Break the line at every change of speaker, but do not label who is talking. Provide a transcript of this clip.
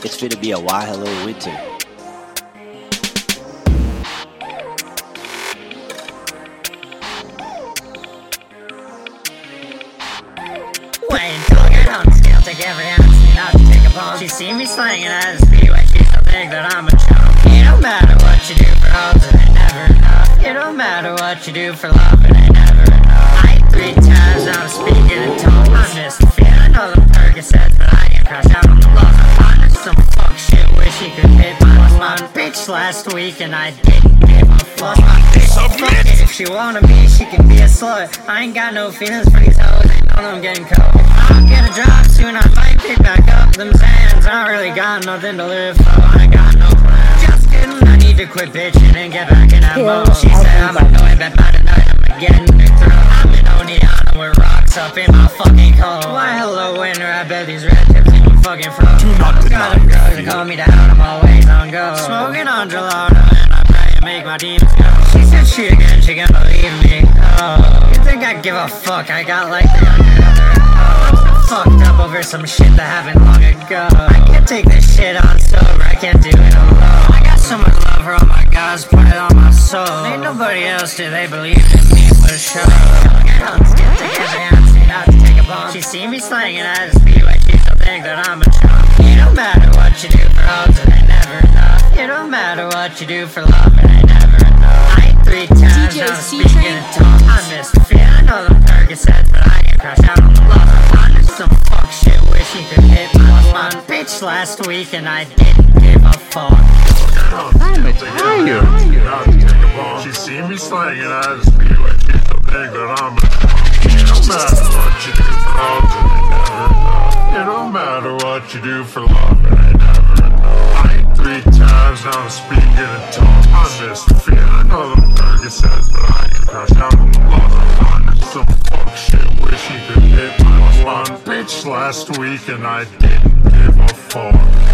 It's finna be a wild hello winter.
Waiting till I get on the scale, take every ounce, not to take a bump. She see me slanging at a speed when she's so big that I'm a chump. It don't matter what you do for hoes and they never know. It don't matter what you do for love and they never know. I ate 3 times, now I'm speaking in tongues. I'm just a fan, I know the Percocets, but I get crushed out on the lows. I'm on some fuck shit, wish he could hit my bitch last week and I didn't give a fuck. My bitch, fuck it, if she wanna be, she can be a slut. I ain't got no feelings for these hoes, they know I'm getting cold. I'll get a job soon, I might pick back up them Zans. I really got nothing to live for, I ain't got no plan. Just kidding, I need to quit bitching and get back in that mode. She said I'm annoyed, but by tonight I'm getting it through. I'm in Oneana with rocks up in my fucking coat. Why hello winter, I bet these red tips even fucking froze. Got them drugs to calm me down, I'm always on go. Smoking on gelato and I pray and make my demons go. She said shit again, she can't believe me. Oh, you think I give a fuck? I got like 300 other hoes. Fucked up over some shit that happened long ago. I can't take this shit on sober, I can't do it alone. I got so much love for all my guys, put it on my soul. Ain't nobody else, do they believe in me for sure? Take every ounce, not to take a bump. She see me slanging at a speed when she's so big that I'm a chump. It don't matter what you do for hoes and they never know. It don't matter what you do for love and they never know. I ate 3 times, now I'm speaking in tongues. I'm just a fan, I know the Percocets, but I get crushed out on the lows. I'm on some fuck shit, wish he could hit my bitch last week and I didn't give a fuck.
I'm tired. She see me slanging at a speed when she's so big that I'm a chump. It don't matter what you do for hoes and they never know. It don't matter what you do for love and they never know. I ate 3 times, now I'm speaking in tongues. I'm just a fan, I know the Percocets, but I get crushed out on the lows. I'm on some fuck shit, wish he could hit my bitch last week and I didn't give a fuck.